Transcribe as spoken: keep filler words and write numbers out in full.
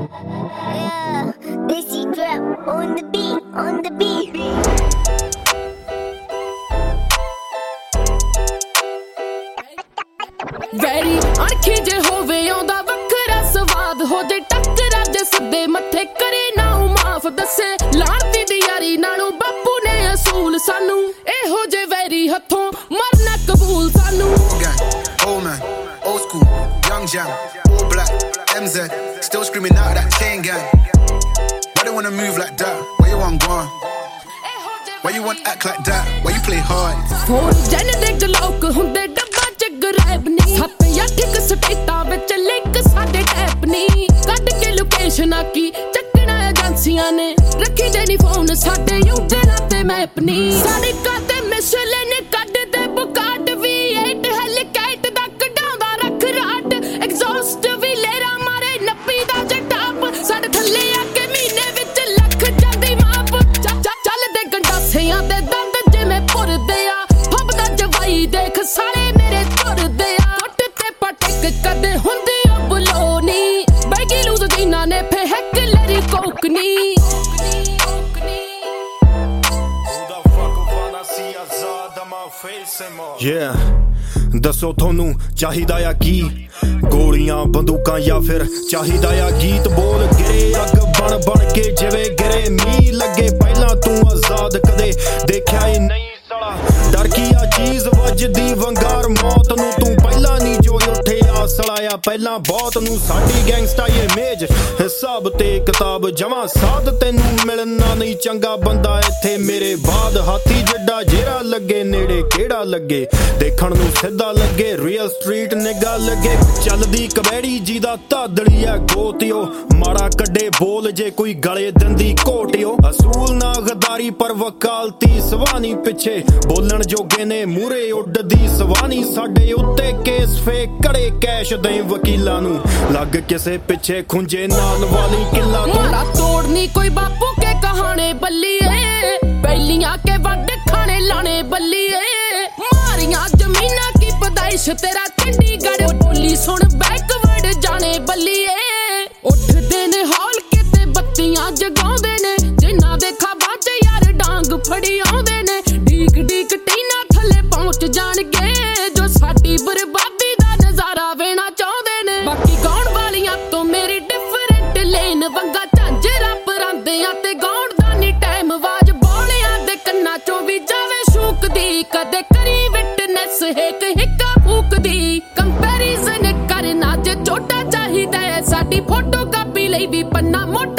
Yeah, Desi drop on the beat, on the beat. ਵੈਰੀ ਅਣਖੀ ਜੇ ਹੋਵੇ ਆਉਂਦਾ ਵੱਖਰਾ ਸਵਾਦ ਹੋ ਜੇ ਟੱਕਰਾ ਜੇ ਸਿੱਧੇ ਮੱਥੇ ਕਰੇ ਨਾ ਮਾਫ ਦੱਸੇ ਲਾਣਤੀ ਦੀ ਯਾਰੀ ਨਾਲੋਂ ਬਾਪੂ ਨੇ ਅਸੂਲ ਸਾਨੂੰ ਇਹੋ ਜੇ ਵੈਰੀ ਹੱਥੋਂ ਮਰਨਾ ਕਬੂਲ ਸਾਨੂੰ Old man, old school, young jam, all black, M Z, still screaming out that chain gang. Why they wanna move like that? Why you want gone? Why you want act like that? Why you play hard? ਹੋਰ ਜਨ ਦੇ ਜਲੋਕ ਹੁੰਦੇ ਡੱਬਾ ਚ grab ਨੀ ਸੱਤ ਜਾਂ ਠਿਕ ਸਟੇਟਾਂ ਵਿੱਚ ਲਿੰਕ ਸਾਡੇ ਟੈਪ ਨੀ ਕੱਢ ਕੇ ਲੋਕੇਸ਼ਨਾਂ ਕੀ ਚੱਕਣਾ ਏਜੰਸੀਆਂ ਨੇ ਰੱਖੀ ਦੇ ਨੀ ਫੋਨ ਸਾਡੇ ਯੂਟਿਊਬ ਤੇ ਮੈਪ ਨੀ ਸਾਡੇ ਕਾਤੇ ਮਿਸਲੇ ਨੇ ਕੱਢਦੇ ਬੁਕਾਟ ਵੀ ਏਟ ਹੈਲੀਕੈਟ ਦਾ ਕਢਾਉਂਦਾ ਰੱਖ ਰਾਟ ਐਗਜ਼ੌਸਟ ਵੀ ਲੇਰਾ ਮਾਰੇ ਨੱਪੀ ਦਾ ਜਟਾਪ ਸਾਡੇ ਥੱਲੇ ਆ ਕੇ ਮਹੀਨੇ ਵਿੱਚ ਲੱਖ ਜਾਂਦੀ ਮਾਪ ਚੱਲਦੇ ਗੰਡਾਸਿਆਂ ਦੇ ਦੰਦ ਜਿਵੇਂ ਭੁਰਦੇ ਆ ਫੱਬਦਾ ਜਵਾਈ ਦੇਖ ਸਾਲੇ ਮੇਰੇ ਤੁਰਦੇ ਆ ਫੁੱਟ ਤੇ ਪਟਕ ਕਦੇ ਹੁੰਦੀ ਉਹ ਬਲੋ ਨੀ ਬੈਗੀ ਲੂਜ਼ ਜਿਨ੍ਹਾਂ ਨੇ ਫਹਿਕ ਲਰੀ ਕੋਕਨੀ Yeah, ਦੱਸੋ ਤੁਹਾਨੂੰ ਚਾਹੀਦਾ ਆ ਕੀ ਗੋਲੀਆਂ ਬੰਦੂਕਾਂ ਜਾਂ ਫਿਰ ਚਾਹੀਦਾ ਆ ਗੀਤ ਬੋਲ ਗਿਰੇ ਅੱਗ ਬਣ ਬਣ ਕੇ ਜਿਵੇਂ ਗਿਰੇ ਮੀਂਹ ਲੱਗੇ ਪਹਿਲਾਂ ਤੂੰ ਆਜ਼ਾਦ ਕਦੇ ਦੇਖਿਆ ਹੀ ਨਹੀਂ ਸਾਲਾ ਡਰ ਕੀ ਆ ਚੀਜ਼ ਵੱਜਦੀ ਵੰਗਾਰ ਮੌਤ ਨੂੰ ਤੂੰ ਪਹਿਲਾਂ ਨਹੀਂ ਜੋ ਉੱਠਿਆ ਸਲਾਇਆ ਪਹਿਲਾਂ ਬਹੁਤ ਨੂੰ ਸਾਡੀ ਗੈਂਗਸਟਾ ਇਮੇਜ ਹਿਸਾਬ ਤੇ ਕਿਤਾਬ ਜਮਾਂ ਸਾਧ ਤੈਨੂੰ ਮਿਲਣਾ ਨਹੀਂ ਚੰਗਾ ਬੰਦਾ ਇੱਥੇ ਮੇਰੇ ਬਾਅਦ ਹਾਥੀ ਜਿੱਡਾ ਜਿਹੜਾ ਲੱਗੇ ਨੇੜੇ ਕਿਹੜਾ ਲੱਗੇ ਦੇਖਣ ਨੂੰ ਸਿੱਧਾ ਲੱਗੇ ਰੀਅਲ ਸਟਰੀਟ ਨਿਗਾ ਲੱਗੇ ਚੱਲਦੀ ਕਬੈੜੀ ਜਿਹਦਾ ਧਾਦੜੀ ਆ ਗੋਤਿਓ ਮਾੜਾ ਕੱਢੇ ਬੋਲ ਜੇ ਕੋਈ ਗਲੇ ਦੰਦੀ ਘੋਟਿਓ ਅਸੂਲ ਨਾ ਗਦਾਰੀ ਪਰ ਵਕਾਲਤੀ ਸਵਾਨੀ ਪਿੱਛੇ ਬੋਲਣ ਜੋਗੇ ਨੇ ਮੂਰੇ ਉੱਡਦੀ ਸਵਾਨੀ ਸਾਡੇ ਉੱਤੇ ਕੇਸ ਫੇਕ ਕੜੇ ਕੈਸ਼ ਦੇ ਵਕੀਲਾਂ ਨੂੰ ਲੱਗ ਕਿਸੇ ਪਿੱਛੇ ਖੁੰਝੇ ਨਾਲ ਵਾਲੀ ਕਿੱਲਾ ਮਾਰਾ ਤੋੜਨੀ ਕੋਈ ਬਾਪੂ ਕੇ ਕਹਾਣੇ ਬੱਲੀਏ ਪਹਿਲੀਆਂ ਕੇ ਵੱਡ ਖਾਣੇ ਲਾਣੇ ਬੱਲੀਏ ਮਾਰੀਆਂ ਜ਼ਮੀਨਾਂ ਕੀ ਪਦਾਇਸ਼ ਤੇਰਾ ਚੰਡੀਗੜ੍ਹ ਬੋਲੀ ਸੁਣ ਬੈਕਵਰਡ ਜਾਣੇ ਬੱਲੀਏ ਉੱਠਦੇ ਨੇ ਹੌਲ ਕੇ ਤੇ ਬੱਤੀਆਂ ਜਗਾਉਂਦੇ ਨੇ ਜਿਨ੍ਹਾਂ ਦੇ ਖਾਬਾਂ ਚ ਯਾਰ ਡਾਂਗ ਫੜੀ ਆਉਂਦੇ ਨੇ ਡੀਕ ਡੀਕ ਟੀਨਾ ਥੱਲੇ ਪਹੁੰਚ ਜਾਣਗੇ ਜੋ ਸਾਡੀ ਬਰਬਾਦੀ ਦਾ ਨਜ਼ਾਰਾ ਵੇਣਾ ਚਾਹੁੰਦੇ ਨੇ ਬਾਕੀ ਗਾਉਣ ਵਾਲੀਆਂ ਤੋਂ ਮੇਰੀ ਡਿਫਰੈਂਟ ਲੇਨ ਵੰਗਾ ਝਾਂਜਰਾ ਪਰਾਂਦਿਆਂ ਤੇ ਗਾਉਣ ਦਾ ਨੀ ਟਾਈਮ ਆਵਾਜ਼ ਬੋਲਿਆਂ ਦੇ ਕੰਨਾਂ ਚੋਂ ਵੀ ਜਾਵੇ ਸ਼ੂਕਦੀ ਕਦੇ ਕਰੀ ਵਿਟਨੈਸ ਹਿੱਕ ਹਿੱਕਾ ਫੂਕਦੀ ਕੰਪੈਰੀਜ਼ਨ ਕਰਨਾ ਜੇ ਛੋਟਾ ਚਾਹੀਦਾ ਸਾਡੀ ਫੋਟੋ ਕਾਪੀ ਲਈ ਵੀ ਪੰਨਾ ਮੋਟਾ